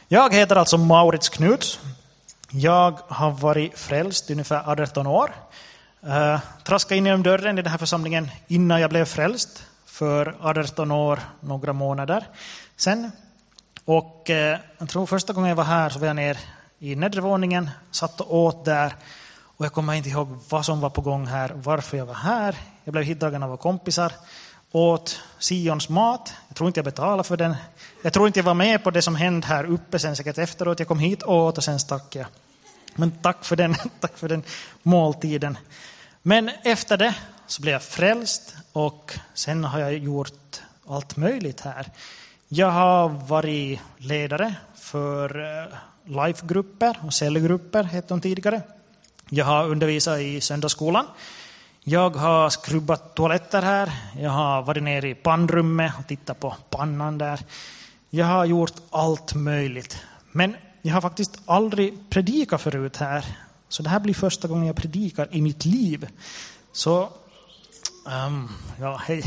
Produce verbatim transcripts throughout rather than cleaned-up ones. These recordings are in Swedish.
Jag heter alltså Maurits Knuts. Jag har varit frälst ungefär arton år. Uh, traskade in genom dörren i den här församlingen innan jag blev frälst. För arton år, några månader sen. Och uh, jag tror första gången jag var här så var jag ner i nedre våningen. Satt och åt där. Och jag kommer inte ihåg vad som var på gång här. Varför jag var här. Jag blev hitdragen av kompisar. Åt Sions mat. Jag tror inte jag betalade för den. Jag tror inte jag var med på det som hände här uppe sen säkert efteråt. Jag kom hit och åt och sen stack jag. Men tack för den, tack för den måltiden. Men efter det så blev jag frälst och sen har jag gjort allt möjligt här. Jag har varit ledare för life-grupper och cellgrupper hette de tidigare. Jag har undervisat i söndagsskolan. Jag har skrubbat toaletter här. Jag har varit nere i pannrummet och tittat på pannan där. Jag har gjort allt möjligt. Men jag har faktiskt aldrig predikat förut här. Så det här blir första gången jag predikar i mitt liv. Så, um, ja, hej.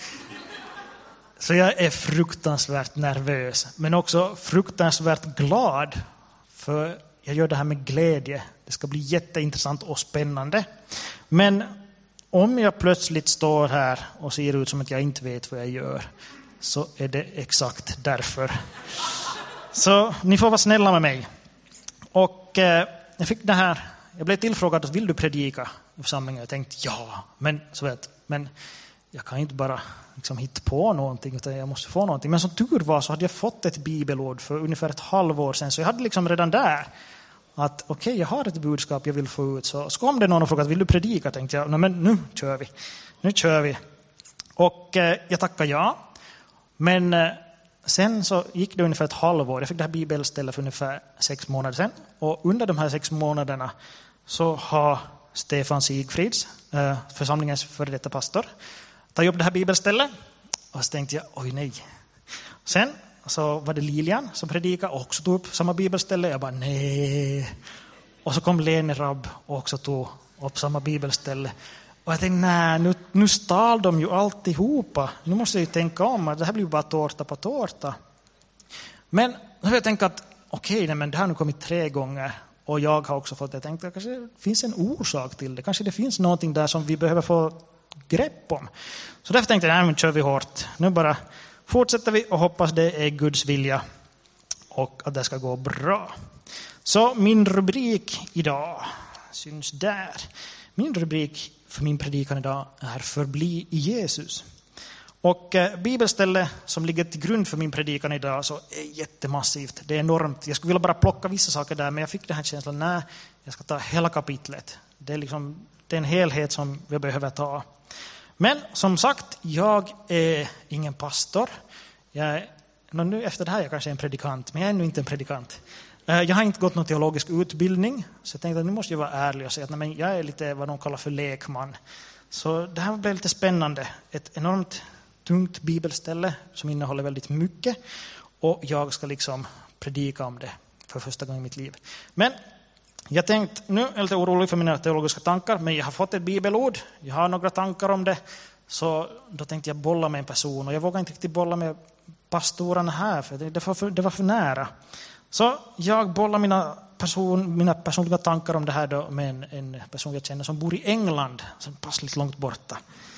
Så jag är fruktansvärt nervös. Men också fruktansvärt glad. För jag gör det här med glädje. Det ska bli jätteintressant och spännande. Men om jag plötsligt står här och ser ut som att jag inte vet vad jag gör. Så är det exakt därför. Så ni får vara snälla med mig. Och eh, jag fick det här. Jag blev tillfrågad, vill du predika i församlingen? Jag tänkte ja, men så vet, men jag kan inte bara liksom hitta på någonting utan jag måste få någonting. Men som tur var så hade jag fått ett bibelord för ungefär ett halvår sedan. Så jag hade liksom redan där att okej, okay, jag har ett budskap jag vill få ut. Så, så kom det någon och frågade, vill du predika? Tänkte jag, nej men nu kör vi. Nu kör vi. Och eh, jag tackar ja. Men eh, sen så gick det ungefär ett halvår. Jag fick det här bibelstället för ungefär sex månader sedan. Och under de här sex månaderna så har Stefan Sigfrids, eh, församlingens före detta pastor, tagit upp det här bibelstället. Och så tänkte jag, oj nej. Sen så var det Lilian som predikade och också tog upp samma bibelställe. Jag bara, nej. Och så kom Lene Rabb och också tog upp samma bibelställe. Och jag tänkte, nej, nu, nu stal de ju alltihopa. Nu måste jag ju tänka om att det här blir bara tårta på tårta. Men då har jag tänkt att okej, okay, men det har nu kommit tre gånger. Och jag har också fått det. Jag tänkte att kanske det finns en orsak till det. Kanske det finns någonting där som vi behöver få grepp om. Så därför tänkte jag, nej men kör vi hårt. Nu bara fortsätter vi och hoppas det är Guds vilja. Och att det ska gå bra. Så min rubrik idag syns där. Min rubrik för min predikan idag är förbli i Jesus. Och eh, bibelstället som ligger till grund för min predikan idag så är jättemassivt. Det är enormt. Jag skulle vilja bara plocka vissa saker där, men jag fick den här känslan, nej, jag ska ta hela kapitlet. Det är, liksom, det är en helhet som vi behöver ta. Men som sagt, jag är ingen pastor. Jag är, nu efter det här är jag kanske en predikant, men jag är ännu inte en predikant. Jag har inte gått någon teologisk utbildning, så jag tänkte att nu måste jag vara ärlig och säga att nej, men jag är lite vad de kallar för lekman. Så det här blev lite spännande. Ett enormt tungt bibelställe som innehåller väldigt mycket. Och jag ska liksom predika om det för första gången i mitt liv. Men jag tänkte, nu är jag lite orolig för mina teologiska tankar, men jag har fått ett bibelord. Jag har några tankar om det. Så då tänkte jag bolla med en person. Och jag vågar inte riktigt bolla med pastorerna här, för det var för, det var för nära. Så jag bollar mina, person, mina personliga tankar om det här då med en, en person jag känner som bor i England, som passar lite långt borta.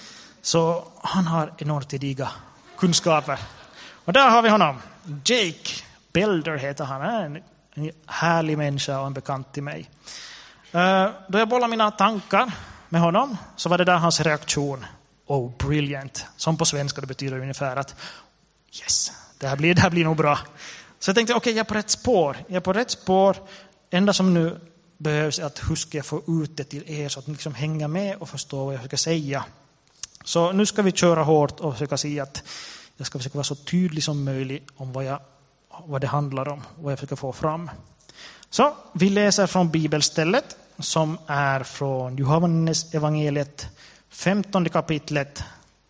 Så han har enormt gediga kunskaper. Och där har vi honom. Jake Belder heter han. Han är en, en härlig människa och en bekant till mig. Uh, då jag bollar mina tankar med honom så var det där hans reaktion. Oh, brilliant. Som på svenska det betyder ungefär att yes, det här blir, det här blir nog bra. Så jag tänkte, okej, okay, jag är på rätt spår. Jag är på rätt spår. Enda som nu behövs är att hur ska jag få ut det till er så att ni liksom hänger med och förstår vad jag ska säga. Så nu ska vi köra hårt och försöka säga att jag ska försöka vara så tydlig som möjligt om vad, jag, vad det handlar om. Vad jag försöker få fram. Så vi läser från bibelstället som är från Johannes evangeliet femtonde kapitlet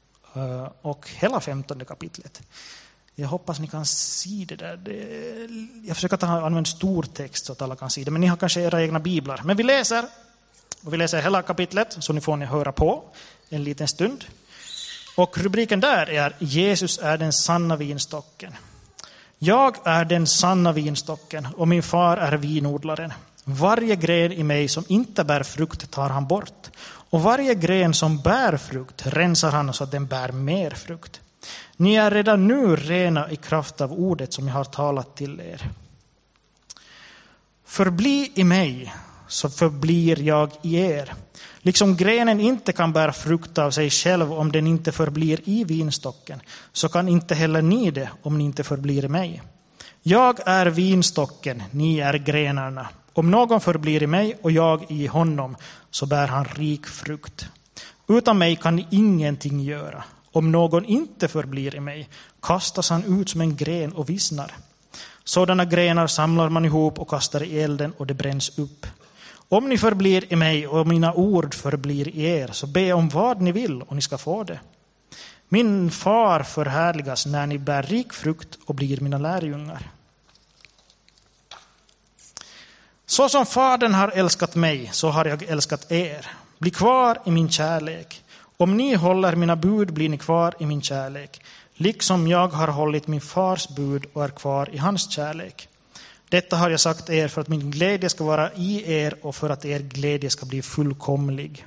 och hela femtonde kapitlet. Jag hoppas ni kan se det där. Jag försöker ta använda stor text så att alla kan se det. Men ni har kanske era egna biblar. Men vi läser. Och vi läser hela kapitlet. Så ni får ni höra på en liten stund. Och rubriken där är Jesus är den sanna vinstocken. Jag är den sanna vinstocken och min far är vinodlaren. Varje gren i mig som inte bär frukt tar han bort. Och varje gren som bär frukt rensar han så att den bär mer frukt. Ni är redan nu rena i kraft av ordet som jag har talat till er. Förbli i mig, så förblir jag i er. Liksom grenen inte kan bära frukt av sig själv om den inte förblir i vinstocken, så kan inte heller ni det om ni inte förblir i mig. Jag är vinstocken, ni är grenarna. Om någon förblir i mig och jag i honom, så bär han rik frukt. Utan mig kan ni ingenting göra. Om någon inte förblir i mig, kastas han ut som en gren och vissnar. Sådana grenar samlar man ihop och kastar i elden och det bränns upp. Om ni förblir i mig och mina ord förblir i er, så be om vad ni vill och ni ska få det. Min far förhärligas när ni bär rik frukt och blir mina lärjungar. Så som Fadern har älskat mig, så har jag älskat er. Bli kvar i min kärlek. Om ni håller mina bud blir ni kvar i min kärlek. Liksom jag har hållit min fars bud och är kvar i hans kärlek. Detta har jag sagt er för att min glädje ska vara i er och för att er glädje ska bli fullkomlig.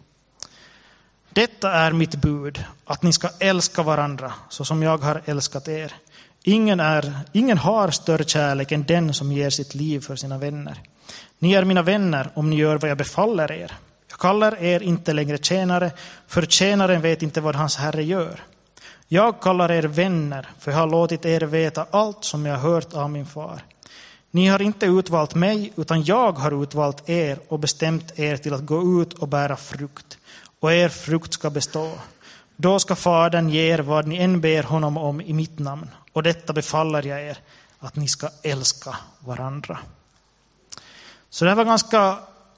Detta är mitt bud, att ni ska älska varandra så som jag har älskat er. Ingen, är, ingen har större kärlek än den som ger sitt liv för sina vänner. Ni är mina vänner om ni gör vad jag befaller er. Jag kallar er inte längre tjänare, för tjänaren vet inte vad hans herre gör. Jag kallar er vänner, för jag har låtit er veta allt som jag har hört av min far. Ni har inte utvalt mig, utan jag har utvalt er och bestämt er till att gå ut och bära frukt. Och er frukt ska bestå. Då ska Fadern ge er vad ni än ber honom om i mitt namn. Och detta befaller jag er, att ni ska älska varandra. Så det här var ganska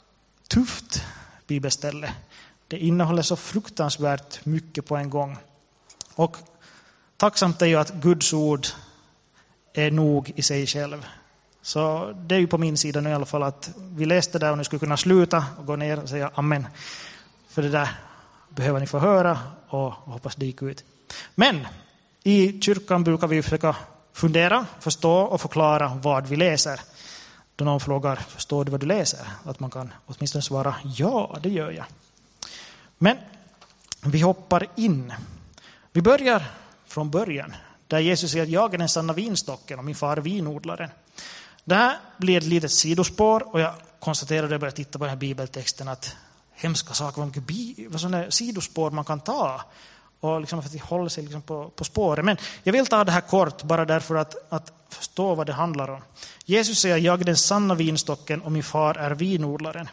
tufft bibelställe. Det innehåller så fruktansvärt mycket på en gång. Och tacksamt är ju att Guds ord är nog i sig själv. Så det är ju på min sida nu i alla fall att vi läste där och nu skulle kunna sluta och gå ner och säga amen. För det där behöver ni få höra och hoppas det gick ut. Men i kyrkan brukar vi försöka fundera, förstå och förklara vad vi läser. Då någon frågar, förstår du vad du läser? Att man kan åtminstone svara, ja, det gör jag. Men vi hoppar in. Vi börjar från början. Där Jesus säger att jag är den sanna vinstocken och min far är vinodlaren. Det här blir ett litet sidospår och jag konstaterade när jag började titta på den här bibeltexten att hemska saker, vad mycket bi, vad sådana sidospår man kan ta. Och liksom för att hålla sig liksom på, på spåret. Men jag vill ta det här kort bara därför att, att förstå vad det handlar om. Jesus säger, jag är den sanna vinstocken och min far är vinodlaren.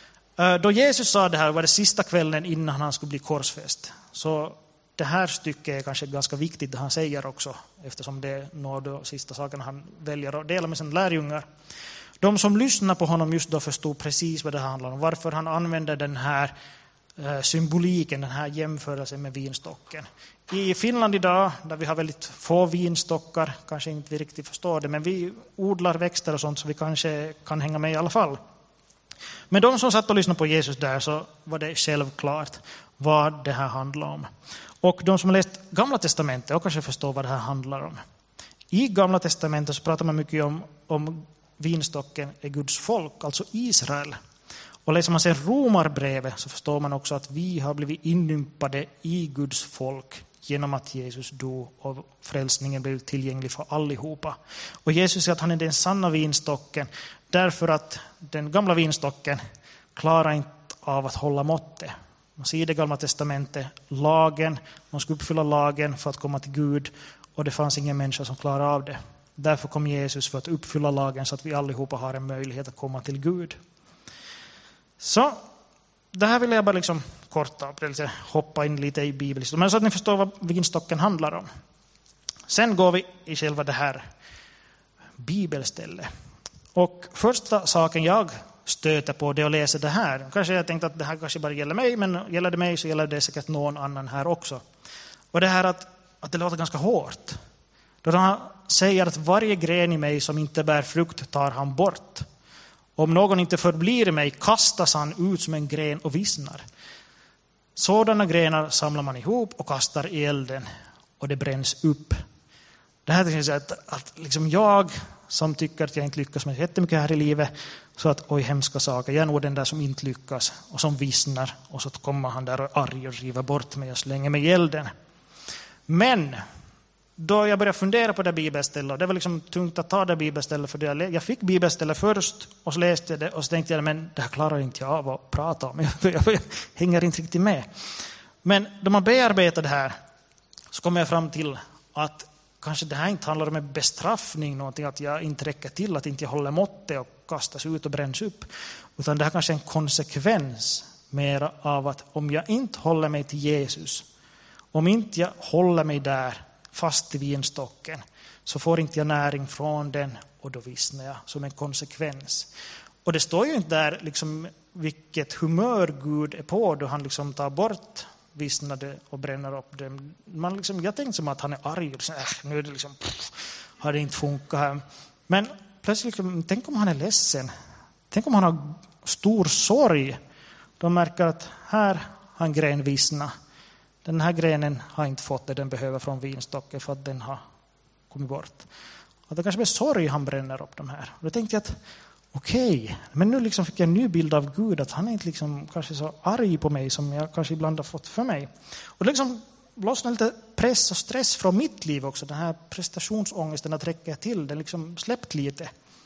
Då Jesus sa det här var det sista kvällen innan han skulle bli korsfäst. Så det här stycket är kanske ganska viktigt det han säger också. Eftersom det är några av de sista sakerna han väljer att dela med sina lärjungar. De som lyssnar på honom just då förstod precis vad det handlar om. Varför han använder den här symboliken, den här jämförelsen med vinstocken. I Finland idag, där vi har väldigt få vinstockar, kanske inte vi riktigt förstår det, men vi odlar växter och sånt så vi kanske kan hänga med i alla fall. Men de som satt och lyssnade på Jesus där så var det självklart vad det här handlar om. Och de som har läst Gamla testamentet och kanske förstår vad det här handlar om. I Gamla testamentet så pratar man mycket om, om vinstocken är Guds folk, alltså Israel. Och läser man sen Romarbrevet så förstår man också att vi har blivit inympade i Guds folk genom att Jesus dog och frälsningen blev tillgänglig för allihopa. Och Jesus säger att han är den sanna vinstocken därför att den gamla vinstocken klarar inte av att hålla måttet. Man ser i det Gamla testamentet lagen, man skulle uppfylla lagen för att komma till Gud och det fanns ingen människa som klarade av det. Därför kom Jesus för att uppfylla lagen så att vi allihopa har en möjlighet att komma till Gud. Så det här vill jag bara liksom korta hoppa in lite i Bibeln. Men så att ni förstår vad vinstocken handlar om. Sen går vi i själva det här bibelstället. Och första saken jag stöter på det och läser det här. Kanske jag tänkte att det här kanske bara gäller mig, men gäller det mig så gäller det säkert någon annan här också. Och det här att, att det låter ganska hårt. Då han säger att varje gren i mig som inte bär frukt tar han bort. Om någon inte förblir i mig kastas han ut som en gren och vissnar. Sådana grenar samlar man ihop och kastar i elden och det bränns upp. det här är så att, att liksom jag som tycker att jag inte lyckas med jättemycket här i livet, så att oj, hemska saker, jag är nog den där som inte lyckas och som vissnar, och så kommer han där och arg och river bort mig och slänger mig i elden. Men då jag började fundera på det bibelstället, och det var liksom tungt att ta det bibelstället, för det jag, jag fick bibelstället först och så läste jag det och så tänkte jag, men det här klarar inte jag av att prata om, jag, jag, jag hänger inte riktigt med. Men då man bearbetar det här så kommer jag fram till att kanske det här inte handlar om en bestraffning, någonting att jag inte räcker till, att inte jag håller måttet och kastas ut och bränns upp, utan det här kanske är en konsekvens mer av att om jag inte håller mig till Jesus, om inte jag håller mig där fast i vinstocken, så får inte jag näring från den, och då vissnar jag som en konsekvens. Och det står ju inte där liksom vilket humör Gud är på då han liksom tar bort vissnade och bränner upp dem. Man liksom, jag tänkte som att han är arg och så, äh, nu är det liksom, pff, har det inte funkat här. Men plötsligt, liksom, tänk om han är ledsen. Tänk om han har stor sorg. De märker att här har en gren vissna. Den här grenen har inte fått det den behöver från vinstocken för att den har kommit bort. Att det kanske blir sorg han bränner upp de här. Och då tänkte jag att okej, okay, men nu liksom fick jag en ny bild av Gud, att han är inte liksom kanske så arg på mig som jag kanske ibland har fått för mig. Och det liksom lossnar lite press och stress från mitt liv också. Den här prestationsångesten att räcka till, den liksom släppt lite.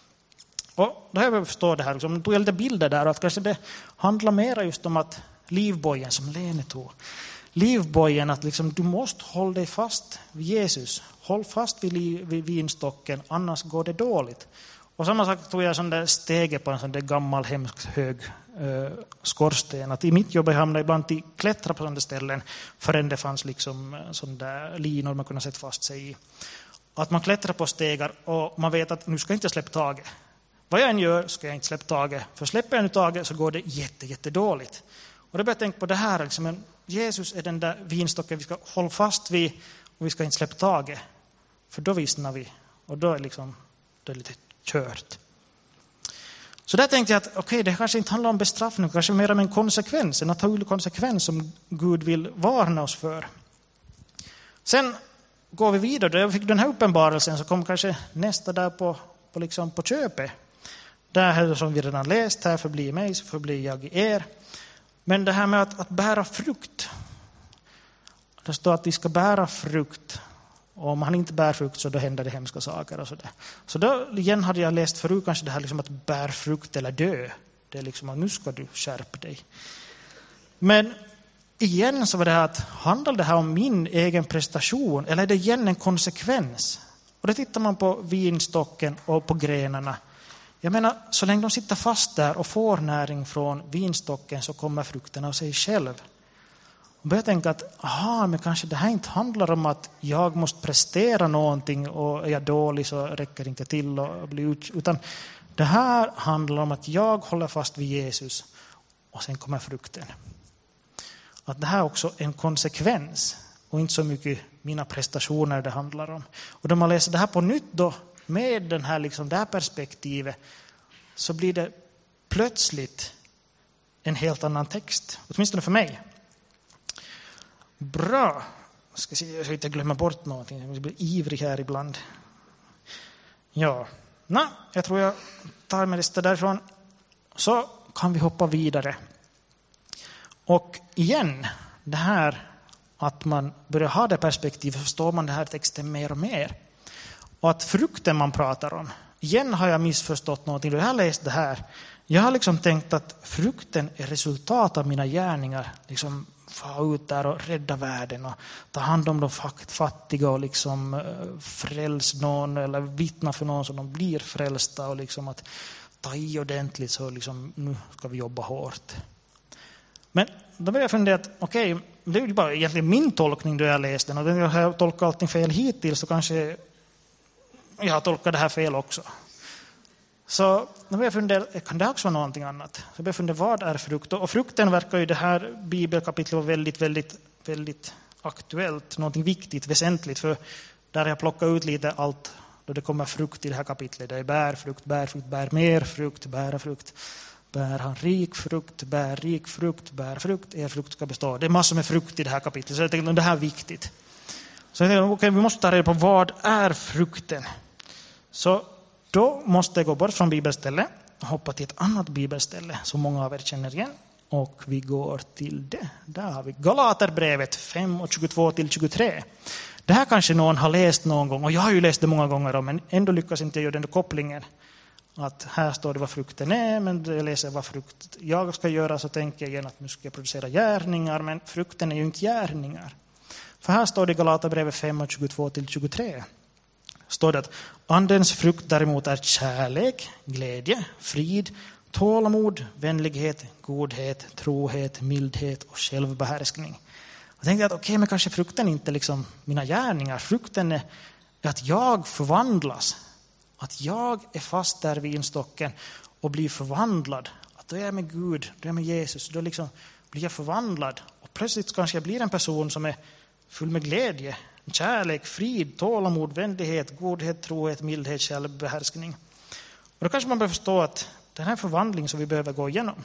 Och då har jag förstått det här, liksom, tog jag lite bilder där, och att kanske det handlar mer just om att livbojen som Lene tog. Livbojen, att liksom, du måste hålla dig fast vid Jesus. Håll fast vid, liv, vid vinstocken, annars går det dåligt. Och samma sak tog jag sån där stege på en sån där gammal hemskt hög uh, skorsten. Att i mitt jobb hamnade jag ibland till klättra på sådana ställen förrän det fanns liksom sån där linor man kunde sätta fast sig i. Att man klättrar på stegar och man vet att nu ska jag inte släppa taget. Vad jag än gör ska jag inte släppa taget. För släpper jag nu taget så går det jätte, jätte dåligt. Och då börjar jag tänka på det här. Liksom, Jesus är den där vinstocken vi ska hålla fast vid, och vi ska inte släppa taget. För då vissnar vi. Och då är liksom, det är lite kört. Så där tänkte jag att okej, okay, det kanske inte handlar om bestraffning, kanske mer om en konsekvens, en naturlig konsekvens som Gud vill varna oss för. Sen går vi vidare. Då jag fick den här uppenbarelsen så kom kanske nästa där på, på, liksom på köpet. Där här som vi redan läst, här förblir mig så förblir jag i er. Men det här med att, att bära frukt. Det står att vi ska bära frukt. Och om han inte bär frukt så då händer det hemska saker och sådär. Så då igen hade jag läst förut kanske det här liksom att bär frukt eller dö. Det är liksom att nu ska du skärpa dig. Men igen så var det här att handlar det här om min egen prestation eller är det igen en konsekvens? Och då tittar man på vinstocken och på grenarna. Jag menar, så länge de sitter fast där och får näring från vinstocken så kommer frukterna av sig själv. Och börjar tänka att aha, men kanske det här inte handlar om att jag måste prestera någonting och är jag dålig så räcker det inte till och bli ut. Utan det här handlar om att jag håller fast vid Jesus och sen kommer frukten. Att det här också är en konsekvens och inte så mycket mina prestationer det handlar om. Och när man läser det här på nytt då med den här, liksom, det här perspektivet så blir det plötsligt en helt annan text. Åtminstone för mig. Bra. Jag ska se, jag ska inte glömma bort någonting. Jag blir ivrig här ibland. Ja. Nå, jag tror jag tar med det därifrån. Så kan vi hoppa vidare. Och igen, det här att man börjar ha det perspektivet förstår man den här texten mer och mer. Och att frukten man pratar om. Igen har jag missförstått någonting. Jag har läst det här. Jag har liksom tänkt att frukten är resultat av mina gärningar. Liksom få ut där och rädda världen och ta hand om de fattiga och liksom fräls någon eller vittna för någon som de blir frälsta och liksom att ta i ordentligt så liksom nu ska vi jobba hårt. Men då började jag fundera att okej, okay, det är ju bara egentligen min tolkning då jag läste den och jag har tolkat allting fel hittills så kanske jag har tolkat det här fel också. Så då började jag fundera, kan det också vara någonting annat? Så jag började fundera, vad är frukt? Och frukten verkar ju det här bibelkapitlet vara väldigt, väldigt, väldigt aktuellt. Någonting viktigt, väsentligt. För där har jag plockat ut lite allt då det kommer frukt i det här kapitlet. Det är bär, frukt, bär, frukt, bär mer frukt, bära frukt. Bär han rik frukt, bär rik frukt, bär frukt, er frukt ska bestå. Det är massor med frukt i det här kapitlet. Så jag tänkte att det här är viktigt. Så jag tänkte, okay, vi måste ta reda på vad är frukten. Så då måste jag gå bort från bibelstället och hoppa till ett annat bibelställe som många av er känner igen. Och vi går till det. Där har vi Galaterbrevet fem och tjugotvå till tjugotre. Det här kanske någon har läst någon gång. Och jag har ju läst det många gånger. Men ändå lyckas inte göra den där kopplingen. Att här står det vad frukten är. Men jag läser vad frukt jag ska göra. Så tänker jag igen att nu ska jag producera gärningar. Men frukten är ju inte gärningar. För här står det i Galaterbrevet fem och tjugotvå till tjugotre. Står det att andens frukt däremot är kärlek, glädje, frid, tålamod, vänlighet, godhet, trohet, mildhet och självbehärskning. Jag tänkte att okej, okay, men kanske frukten inte liksom mina gärningar. Frukten är att jag förvandlas. Att jag är fast där vid instocken och blir förvandlad. Att då är jag med Gud, då är jag med Jesus. Då liksom blir jag förvandlad. Och plötsligt kanske jag blir en person som är full med glädje, kärlek, frid, tålamod, vänlighet, godhet, trohet, mildhet, självbehärskning. Och då kanske man behöver förstå att den här förvandlingen som vi behöver gå igenom.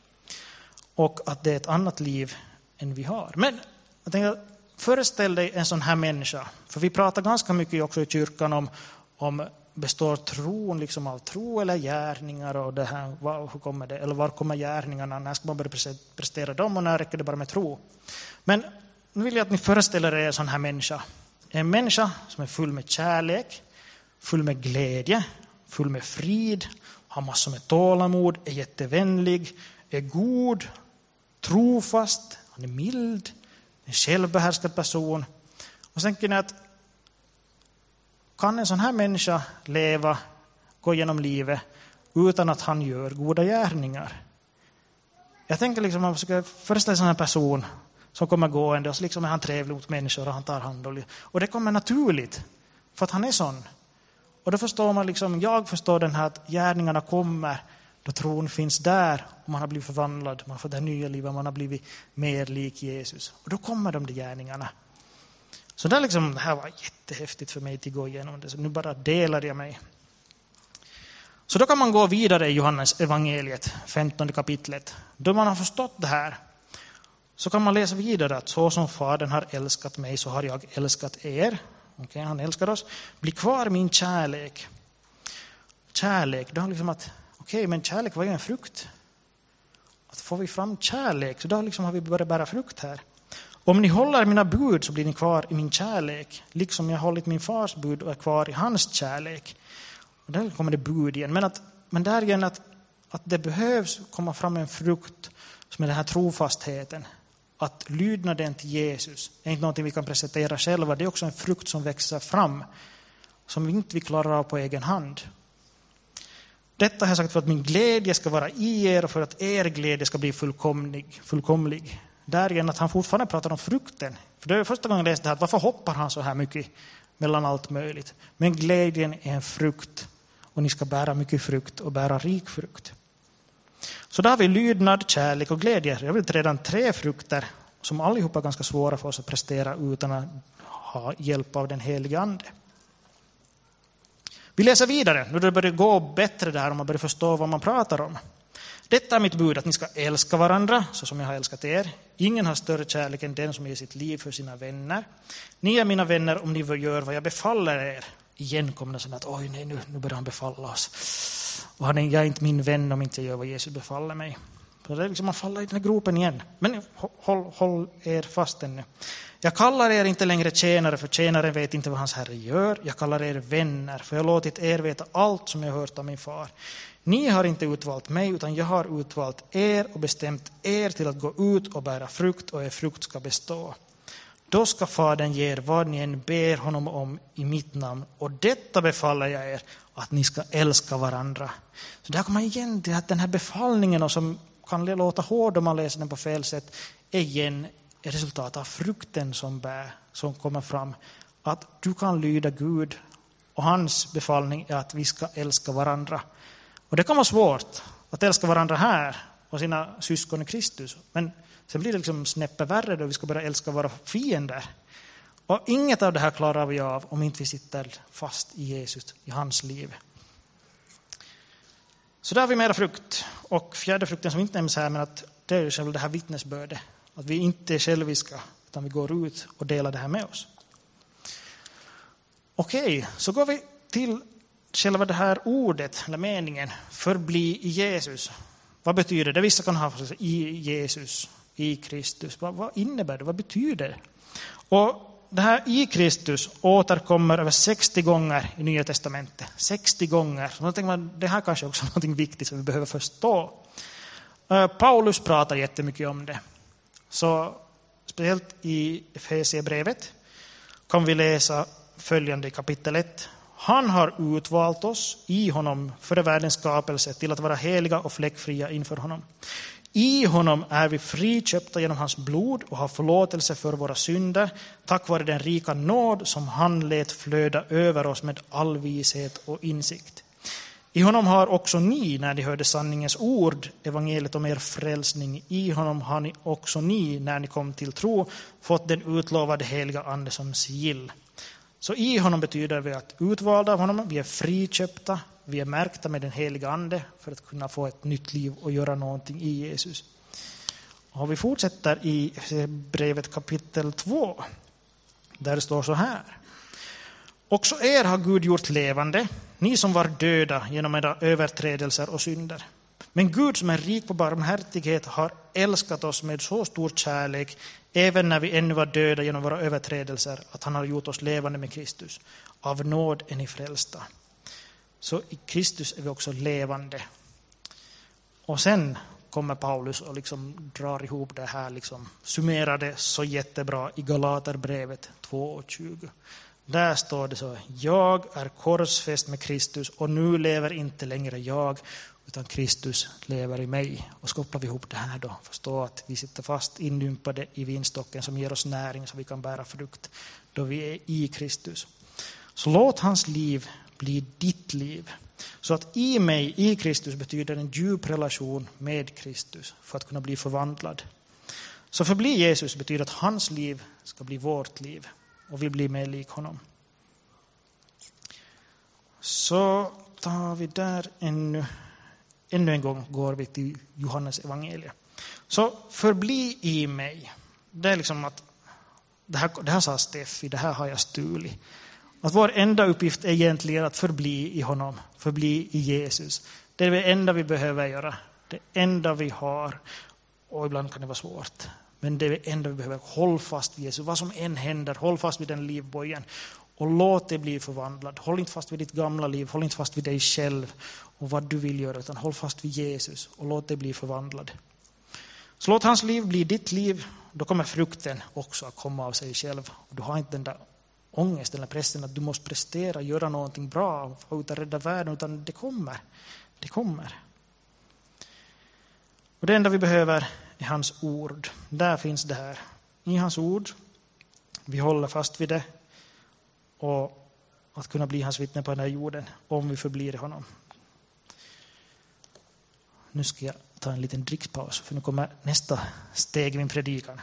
Och att det är ett annat liv än vi har. Men jag tänker, föreställ dig en sån här människa. För vi pratar ganska mycket också i kyrkan om, om består tron liksom av tro eller gärningar. Och det här, var, hur kommer det, eller var kommer gärningarna? När ska man börja prestera dem och när räcker det bara med tro? Men nu vill jag att ni föreställer er en sån här människa. En människa som är full med kärlek, full med glädje, full med frid, har massor med tålamod, är jättevänlig, är god, trofast, han är mild, en självbehärskad person. Och sen tänker ni att kan en sån här människa leva, gå genom livet utan att han gör goda gärningar? Jag tänker liksom att man ska föreställa en sån här person som kommer gående och så liksom är han trevlig mot människor och han tar hand om. Och det kommer naturligt för att han är sån. Och då förstår man liksom, jag förstår den här att gärningarna kommer då tron finns där och man har blivit förvandlad, man får det nya livet, man har blivit mer lik Jesus. Och då kommer de där gärningarna. Så det, liksom, det här var jättehäftigt för mig att gå igenom det, så nu bara delade jag mig. Så då kan man gå vidare i Johannes evangeliet, femtonde kapitlet. Då man har förstått det här så kan man läsa vidare att så som Fadern har älskat mig så har jag älskat er. Okay, han älskar oss. Bli kvar i min kärlek. Kärlek, då är liksom att okej, okay, men kärlek var ju en frukt. Att får vi fram kärlek så då liksom har vi börjat bära frukt här. Om ni håller mina bud så blir ni kvar i min kärlek. Liksom jag har hållit min fars bud och är kvar i hans kärlek. Och där kommer det bud igen. Men, att, men där igen att, att det behövs komma fram en frukt som är den här trofastheten. Att lydnaden till Jesus är inte någonting vi kan presentera själva. Det är också en frukt som växer fram. Som vi inte klarar av på egen hand. Detta har jag sagt för att min glädje ska vara i er och för att er glädje ska bli fullkomlig. fullkomlig. Där igen att han fortfarande pratar om frukten. För det är första gången jag läste det här. Varför hoppar han så här mycket mellan allt möjligt? Men glädjen är en frukt. Och ni ska bära mycket frukt och bära rik frukt. Så där har vi lydnad, kärlek och glädje. Jag vet redan tre frukter som allihopa är ganska svåra för oss att prestera utan att ha hjälp av den heliga ande. Vi läser vidare. Nu det börjar gå bättre där om man börjar förstå vad man pratar om. Detta är mitt bud, att ni ska älska varandra så som jag har älskat er. Ingen har större kärlek än den som ger sitt liv för sina vänner. Ni är mina vänner om ni gör vad jag befaller er. Igen kommer det sånt att oj nej, nu, nu börjar han befalla oss. Och han är, jag är inte min vän om inte jag gör vad Jesus befaller mig. Så det är liksom, man faller i den här gropen igen. Men håll, håll er fast ännu. Jag kallar er inte längre tjänare, för tjänaren vet inte vad hans herre gör. Jag kallar er vänner, för jag har låtit er veta allt som jag har hört av min far. Ni har inte utvalt mig, utan jag har utvalt er och bestämt er till att gå ut och bära frukt, och er frukt ska bestå. Då ska Fadern ge er vad ni än ber honom om i mitt namn. Och detta befaller jag er, att ni ska älska varandra. Så där kommer man igen till att den här befallningen, och som kan låta hård om man läser den på fel sätt, igen är resultat av frukten som bär, som kommer fram. Att du kan lyda Gud, och hans befallning är att vi ska älska varandra. Och det kan vara svårt att älska varandra här och sina syskon i Kristus. Men sen blir det liksom snäppet värre då vi ska börja älska våra fiender. Och inget av det här klarar vi av om inte vi sitter fast i Jesus, i hans liv. Så där har vi mera frukt. Och fjärde frukten som inte nämns här, men att det är själva det här vittnesbördet. Att vi inte är själviska, utan vi går ut och delar det här med oss. Okej, så går vi till själva det här ordet, eller meningen, förbli i Jesus. Vad betyder det? Vissa kan ha i Jesus, i Kristus. Vad, vad innebär det? Vad betyder det? Och det här i Kristus återkommer över sextio gånger i Nya testamentet. sextio gånger. Så då tänker man, det här kanske också är något viktigt som vi behöver förstå. Paulus pratar jättemycket om det. Så speciellt i Efesierbrevet kan vi läsa följande i kapitel ett. Han har utvalt oss i honom före världens skapelse till att vara heliga och fläckfria inför honom. I honom är vi friköpta genom hans blod och har förlåtelse för våra synder tack vare den rika nåd som han lät flöda över oss med all vishet och insikt. I honom har också ni, när ni hörde sanningens ord, evangeliet om er frälsning, i honom har ni också ni, när ni kom till tro, fått den utlovade heliga ande som sigill. Så i honom betyder vi att utvalda av honom, vi är friköpta, vi är märkta med den heliga ande för att kunna få ett nytt liv och göra någonting i Jesus. Och vi fortsätter i brevet kapitel två, där det står så här. Också er har Gud gjort levande, ni som var döda genom era överträdelser och synder. Men Gud som är rik på barmhärtighet har älskat oss med så stor kärlek, även när vi ännu var döda genom våra överträdelser, att han har gjort oss levande med Kristus. Av nåd är ni frälsta. Så i Kristus är vi också levande. Och sen kommer Paulus och liksom drar ihop det här, liksom summerar det så jättebra i Galaterbrevet två tjugo. Där står det så: jag är korsfäst med Kristus och nu lever inte längre jag, utan Kristus lever i mig. Och så kopplar vi ihop det här då. Förstå att vi sitter fast inympade i vinstocken som ger oss näring så vi kan bära frukt då vi är i Kristus. Så låt hans liv bli ditt liv. Så att i mig, i Kristus, betyder en djup relation med Kristus för att kunna bli förvandlad. Så förbli Jesus betyder att hans liv ska bli vårt liv och vi blir mer lik honom. Så tar vi där ännu, ännu en gång går vi till Johannes evangeliet. Så förbli i mig. Det är liksom att det här, det här sa Steffi, det här har jag stulit. Att vår enda uppgift är egentligen att förbli i honom, förbli i Jesus. Det är det enda vi behöver göra, det enda vi har. Och ibland kan det vara svårt. Men det är det enda vi behöver. Håll fast vid Jesus. Vad som än händer, håll fast vid den livbojen. Och låt det bli förvandlad. Håll inte fast vid ditt gamla liv, håll inte fast vid dig själv och vad du vill göra. Utan håll fast vid Jesus och låt det bli förvandlad. Så låt hans liv bli ditt liv. Då kommer frukten också att komma av sig själv. Du har inte den där ångest eller pressen att du måste prestera, göra någonting bra, få ut och rädda världen, utan det kommer. Det kommer. Och det enda vi behöver är hans ord. Där finns det här. I hans ord. Vi håller fast vid det. Och att kunna bli hans vittne på den här jorden om vi förblir i honom. Nu ska jag ta en liten drickspaus för nu kommer nästa steg i min predikan.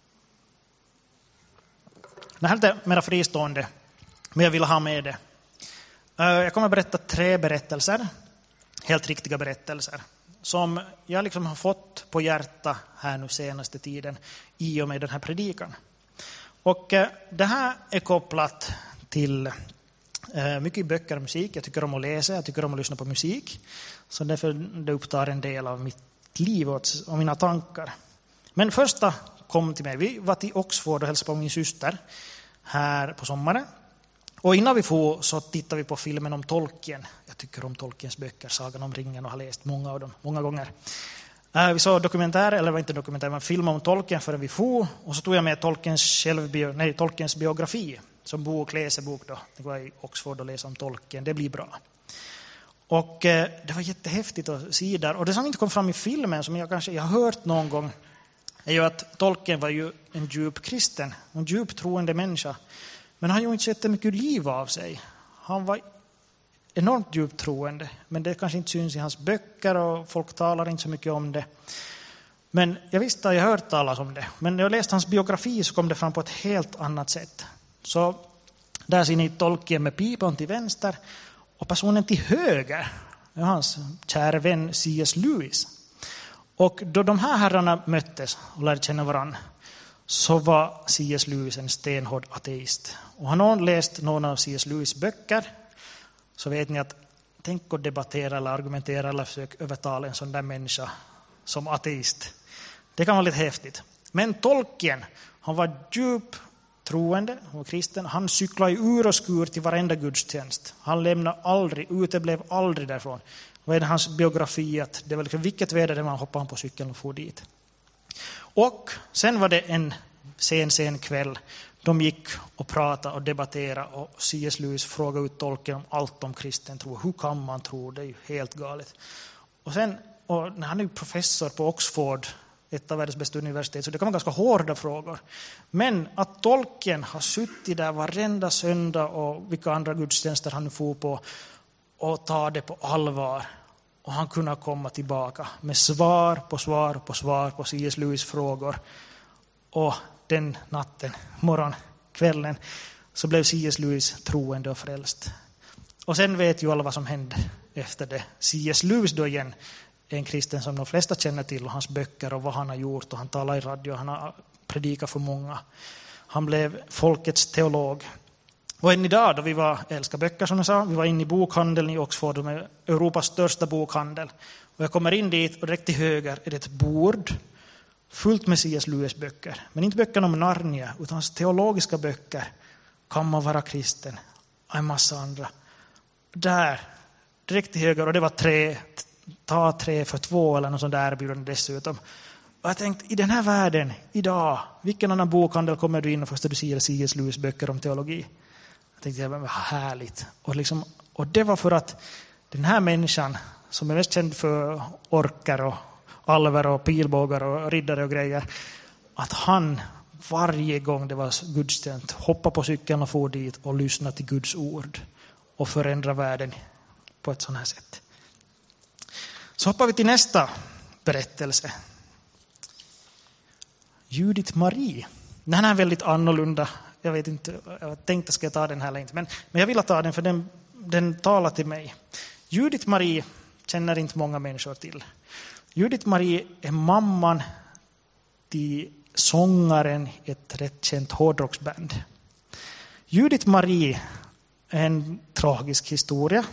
Det här är lite mer fristående, men jag vill ha med det. Jag kommer att berätta tre berättelser, helt riktiga berättelser, som jag liksom har fått på hjärta här nu senaste tiden i och med den här predikan. Och det här är kopplat till mycket böcker och musik. Jag tycker om att läsa, jag tycker om att lyssna på musik. Så därför det upptar en del av mitt liv och mina tankar. Men första kom till mig. Vi var till Oxford och hälsade på min syster här på sommaren. Och innan vi får så tittar vi på filmen om Tolkien. Jag tycker om Tolkiens böcker, Sagan om ringen, och har läst många av dem, många gånger. Vi såg dokumentär, eller var inte dokumentär, men film om Tolkien före vi får. Och så tog jag med Tolkiens, självbio, nej, Tolkiens biografi som bok, läsebok då. Det var i Oxford och läsa om Tolkien, det blir bra. Och eh, det var jättehäftigt att se där. Och det som inte kom fram i filmen, som jag kanske jag har hört någon gång, är ju att Tolkien var ju en djup kristen, en djup troende människa. Men han har ju inte sett mycket liv av sig. Han var enormt djupt troende, men det kanske inte syns i hans böcker och folk talar inte så mycket om det. Men jag visste att jag hört talas om det. Men när jag läste hans biografi så kom det fram på ett helt annat sätt. Så där ser ni Tolkien med pipan till vänster och personen till höger är hans kära vän C S Lewis. Och då de här herrarna möttes och lärde känna varandra så var C S Lewis en stenhård ateist. Och har någon läst någon av C S Lewis böcker så vet ni att tänk att debattera eller argumentera eller försöka övertala en sån där människa som ateist. Det kan vara lite häftigt. Men Tolkien, han var djup troende och kristen. Han cyklade i ur och skur till varenda gudstjänst. Han lämnade aldrig, uteblev aldrig därifrån. Vad är det hans biografi? Att det var liksom vilket väder det man hoppade på cykeln och for dit. Och sen var det en sen, sen kväll. De gick och pratade och debatterade och C S Lewis frågade ut Tolkien om allt om kristen tro. Hur kan man tro? Det är ju helt galet. Och sen, och när han är professor på Oxford, ett av världens bästa universitet, så det kan vara ganska hårda frågor. Men att Tolkien har suttit där varenda söndag och vilka andra gudstjänster han får på och ta det på allvar. Och han kunde komma tillbaka med svar på svar på svar på C S Lewis frågor. Och den natten, morgon, kvällen, så blev C S Lewis troende och frälst. Och sen vet ju alla vad som hände efter det. C S Lewis då igen är en kristen som de flesta känner till och hans böcker och vad han har gjort. Och han talar i radio, han har predikat för många. Han blev folkets teolog. Och än idag då vi var, jag älskar böcker som jag sa, vi var inne i bokhandeln i Oxford, som är Europas största bokhandel. Och jag kommer in dit och direkt till höger är det ett bord fullt med C S Lewis böcker. Men inte böckerna om Narnia, utan hans teologiska böcker. Kan man vara kristen? En massa andra. Där, direkt till höger, och det var tre, ta tre för två eller något sånt där erbjudande dessutom. Och jag tänkte, i den här världen, idag, vilken annan bokhandel kommer du in och först du ser C S Lewis böcker om teologi? Jag tänkte, vad härligt. Och, liksom, och det var för att den här människan, som är mest känd för orkar och alver och pilbågar och riddare och grejer, att han varje gång det var gudstjänst hoppade på cykeln och for dit och lyssnade till Guds ord och förändra världen på ett sådant här sätt. Så hoppar vi till nästa berättelse. Judith Marie. Den här är väldigt annorlunda. Jag vet inte, jag tänkte ska jag ta den här eller inte, men, men jag vill ta den för den, den talar till mig. Judith Marie känner inte många människor till. Judith Marie är mamman till sångaren i ett rätt känt hårdrocksband. Judith Marie är en tragisk historia.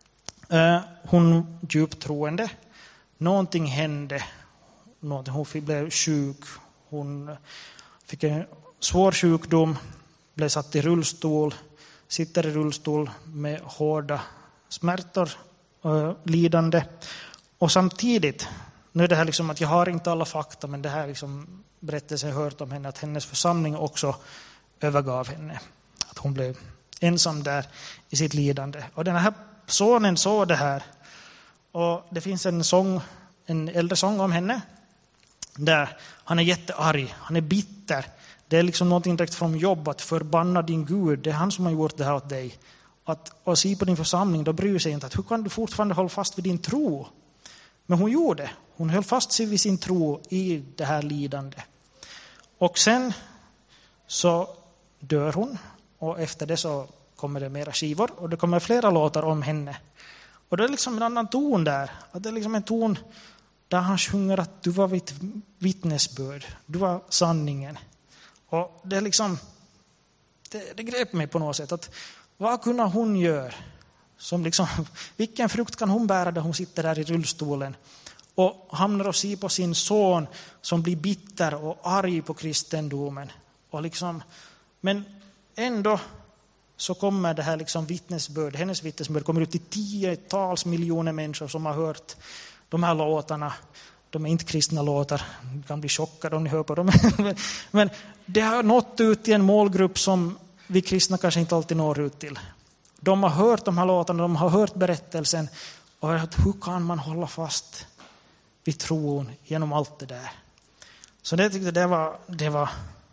Hon är djupt troende. Någonting hände. Hon blev sjuk. Hon fick en svår sjukdom. Blev satt i rullstol. Sitter i rullstol med hårda smärtor och lidande. Och samtidigt, nu är det här liksom att jag har inte alla fakta, men det här liksom berättelsen jag hört om henne, att hennes församling också övergav henne. Att hon blev ensam där i sitt lidande. Och den här sonen såg det här. Och det finns en sång, en äldre sång om henne, där han är jättearg, han är bitter. Det är liksom någonting direkt från jobb, att förbanna din Gud. Det är han som har gjort det här åt dig. Att, och se på din församling, då bryr sig inte att hur kan du fortfarande hålla fast vid din tro? Men hon gjorde det. Hon höll fast sig vid sin tro i det här lidande. Och sen så dör hon. Och efter det så kommer det mera skivor. Och det kommer flera låtar om henne. Och det är liksom en annan ton där. Att det är liksom en ton där han sjunger att du var mitt vittnesbörd. Du var sanningen. Och det är liksom, det, det grep mig på något sätt. Att vad kunde hon göra? Som liksom, vilken frukt kan hon bära där hon sitter där i rullstolen och hamnar och ser på sin son som blir bitter och arg på kristendomen. Och liksom, men ändå så kommer det här liksom vittnesbörd, hennes vittnesbörd kommer ut till tiotals miljoner människor som har hört de här låtarna. De är inte kristna låtar, ni kan bli chockade om ni hör på dem. Men det har nått ut till en målgrupp som vi kristna kanske inte alltid når ut till. De har hört de här låtarna, de har hört berättelsen och hört hur kan man hålla fast vid tron genom allt det där. Så det tyckte det var det var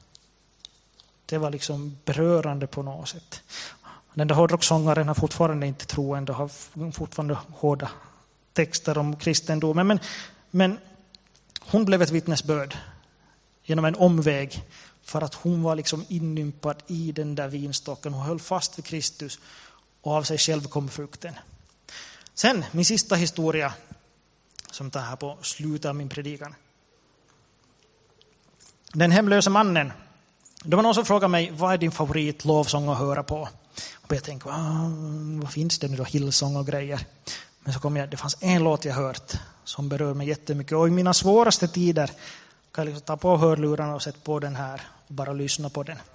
det var liksom berörande på något sätt. Den där hårdrocksångaren har fortfarande inte troende och har fortfarande hårda texter om kristendomen, men men hon blev ett vittnesbörd genom en omväg för att hon var liksom inympad i den där vinstocken. Hon höll fast vid Kristus och av sig själv kom frukten. Sen min sista historia som tar här på slutet av min predikan. Den hemlösa mannen. Det var någon som frågade mig, vad är din favorit lovsång att höra på? Och jag tänkte, vad finns det nu då? Hillsång och grejer. Men så kom jag, det fanns en låt jag hört som berör mig jättemycket. Och i mina svåraste tider kan jag liksom ta på hörlurarna och sätta på den här och bara lyssna på den.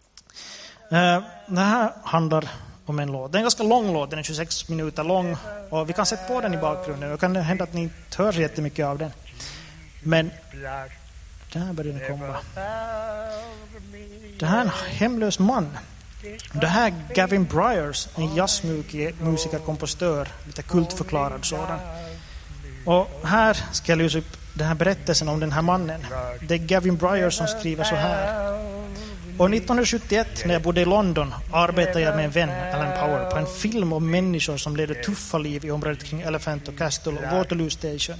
Det här handlar om en låt. Det är en ganska lång låt, den är tjugosex minuter lång. Och vi kan sätta på den i bakgrunden. Det kan hända att ni inte hör jättemycket av den. Men där börjar den komma. Det här är en hemlös man. Det här är Gavin Bryars, en jazzmusiker, kompositör, lite kultförklarad sådan. Och här ska jag lösa upp den här berättelsen om den här mannen. Det är Gavin Bryars som skriver så här. Och nittonhundrasjuttioett, när jag bodde i London, arbetade jag med en vän, Alan Power, på en film om människor som levde tuffa liv i området kring Elephant och Castle och Waterloo Station.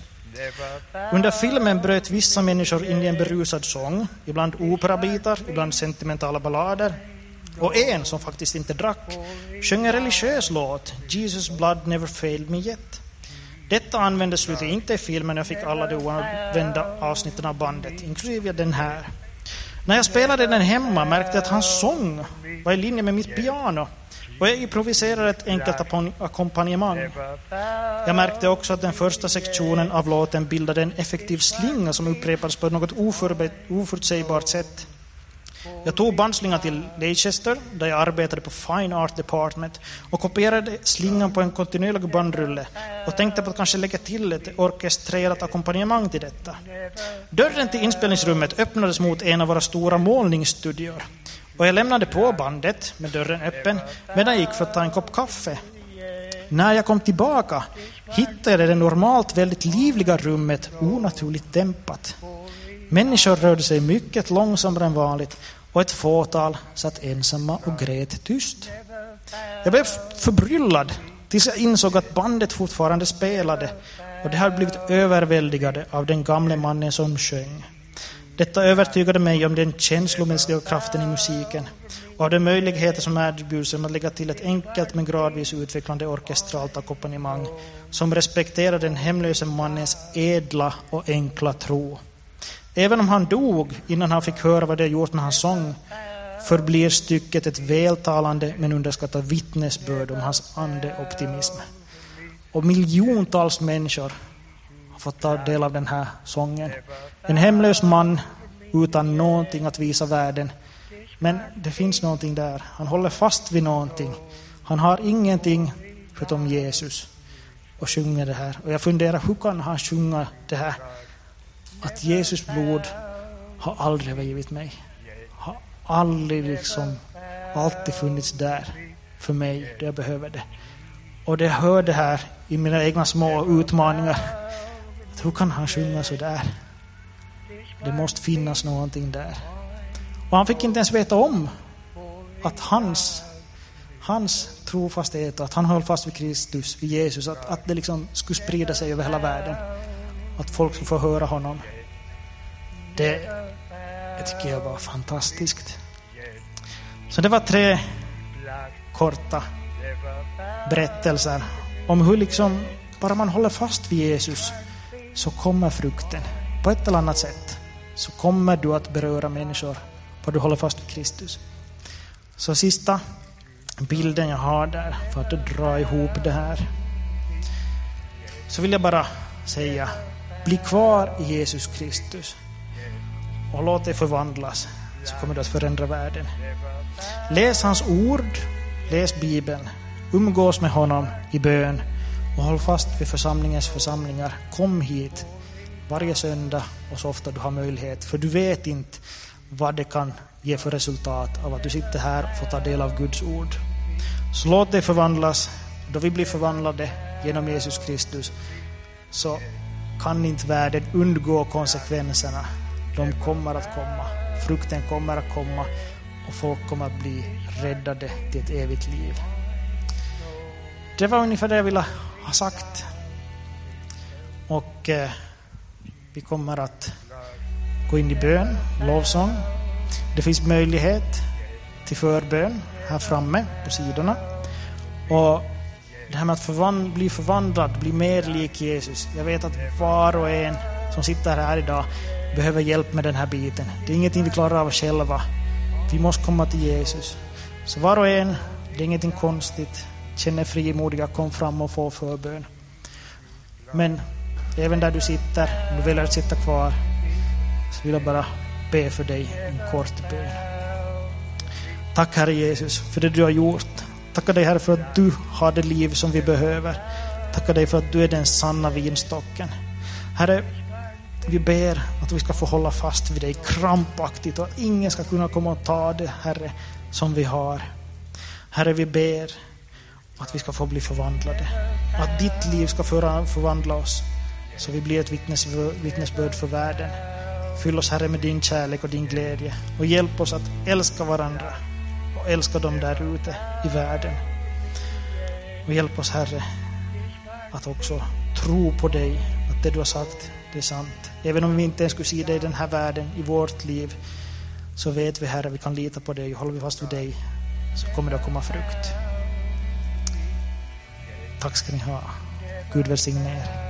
Under filmen bröt vissa människor in i en berusad sång, ibland operabitar, ibland sentimentala ballader. Och en som faktiskt inte drack sjöng en religiös låt, Jesus blood never failed me yet. Detta användes slutligen inte i filmen, jag fick alla de oanvända avsnitten av bandet, inklusive den här. När jag spelade den hemma märkte jag att hans sång var i linje med mitt piano och jag improviserade ett enkelt ackompanjemang. Jag märkte också att den första sektionen av låten bildade en effektiv slinga som upprepades på något oförutsägbart sätt. Jag tog bandslingan till Leicester där jag arbetade på Fine Art Department och kopierade slingan på en kontinuerlig bandrulle och tänkte på att kanske lägga till ett orkestrerat ackompanjemang till detta. Dörren till inspelningsrummet öppnades mot en av våra stora målningsstudior och jag lämnade på bandet med dörren öppen medan jag gick för att ta en kopp kaffe. När jag kom tillbaka hittade jag det normalt väldigt livliga rummet onaturligt dämpat. Människor rörde sig mycket långsammare än vanligt och ett fåtal satt ensamma och grät tyst. Jag blev förbryllad tills jag insåg att bandet fortfarande spelade och det hade blivit överväldigade av den gamle mannen som sjöng. Detta övertygade mig om den känslomässiga kraften i musiken och av de möjligheter som erbjuds om att lägga till ett enkelt men gradvis utvecklande orkestralt ackompanjemang som respekterar den hemlösa mannens edla och enkla tro. Även om han dog innan han fick höra vad det gjort med hans sång förblir stycket ett vältalande men underskattat vittnesbörd om hans andeoptimism. Och miljontals människor har fått ta del av den här sången. En hemlös man utan någonting att visa världen. Men det finns någonting där. Han håller fast vid någonting. Han har ingenting förutom Jesus och sjunger det här. Och jag funderar, hur kan han sjunga det här? Att Jesus blod har aldrig övergivit mig. Har aldrig liksom alltid funnits där för mig där jag behöver det. Och det jag hör det här i mina egna små utmaningar. Att hur kan han sjunga så där? Det måste finnas någonting där. Och han fick inte ens veta om att hans, hans trofasthet, att han höll fast vid Kristus, vid Jesus, att, att det liksom skulle sprida sig över hela världen. Att folk skulle få höra honom. Det, det tycker jag var fantastiskt. Så det var tre korta berättelser om hur liksom bara man håller fast vid Jesus så kommer frukten. På ett eller annat sätt så kommer du att beröra människor för du håller fast vid Kristus. Så sista bilden jag har där för att dra ihop det här. Så vill jag bara säga: bli kvar i Jesus Kristus och låt dig förvandlas, så kommer du att förändra världen. Läs hans ord, läs Bibeln, umgås med honom i bön och håll fast vid församlingens församlingar. Kom hit varje söndag och så ofta du har möjlighet, för du vet inte vad det kan ge för resultat av att du sitter här och får ta del av Guds ord. Så låt dig förvandlas. Då vi blir förvandlade genom Jesus Kristus så kan inte världen undgå konsekvenserna. De kommer att komma. Frukten kommer att komma och folk kommer att bli räddade till ett evigt liv. Det var ungefär det jag ville ha sagt. Och eh, vi kommer att gå in i bön, lovsång. Det finns möjlighet till förbön här framme på sidorna. Och det här med att förvand- bli förvandlad, bli mer lik Jesus. Jag vet att var och en som sitter här idag behöver hjälp med den här biten. Det är ingenting vi klarar av själva. Vi måste komma till Jesus. Så var och en, det är ingenting konstigt. Känner frimodiga, kom fram och få förbön. Men även där du sitter, om du väljer att sitta kvar, så vill jag bara be för dig en kort bön. Tack Herre Jesus för det du har gjort. Tackar dig Herre för att du har det liv som vi behöver. Tackar dig för att du är den sanna vinstocken. Herre, vi ber att vi ska få hålla fast vid dig krampaktigt och att ingen ska kunna komma och ta det, Herre, som vi har. Herre, vi ber att vi ska få bli förvandlade. Att ditt liv ska förvandla oss så vi blir ett vittnes, vittnesbörd för världen. Fyll oss, Herre, med din kärlek och din glädje och hjälp oss att älska varandra och älska dem där ute i världen. Och hjälp oss, Herre, att också tro på dig, att det du har sagt, det är sant. Även om vi inte ens skulle se dig i den här världen, i vårt liv, så vet vi, Herre, vi kan lita på dig. Och håller vi fast vid dig så kommer det att komma frukt. Tack ska ni ha. Gud välsigne er.